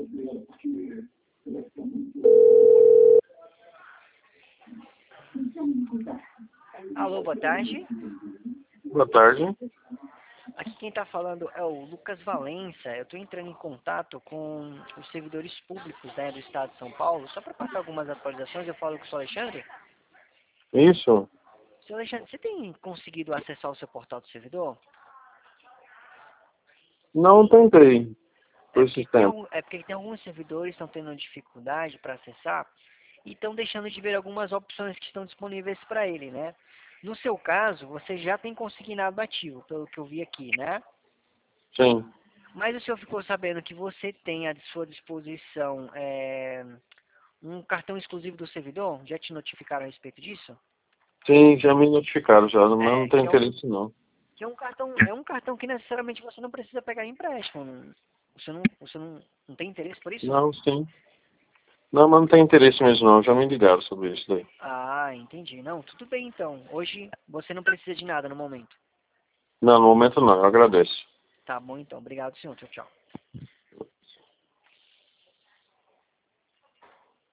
Alô, boa tarde. Boa tarde. Aqui quem está falando é o Lucas Valença. Eu estou entrando em contato com os servidores públicos, né, do Estado de São Paulo, só para passar algumas atualizações. Eu falo com o senhor Alexandre. Isso? Senhor Alexandre, você tem conseguido acessar o seu portal do servidor? Não tentei por esse tempo. É porque tem alguns servidores que estão tendo dificuldade para acessar e estão deixando de ver algumas opções que estão disponíveis para ele, né? No seu caso, você já tem consignado ativo, pelo que eu vi aqui, né? Sim. Mas o senhor ficou sabendo que você tem à sua disposição um cartão exclusivo do servidor? Já te notificaram a respeito disso? Sim, já me notificaram já, mas não tem Que é um, interesse não. que é um cartão que necessariamente você não precisa pegar empréstimo. Você não tem interesse por isso? Não, sim. Não, mas não tem interesse mesmo não, já me ligaram sobre isso daí. Ah, entendi. Não, tudo bem então. Hoje você não precisa de nada no momento. Não, no momento não, eu agradeço. Tá bom então. Obrigado, senhor. Tchau, tchau.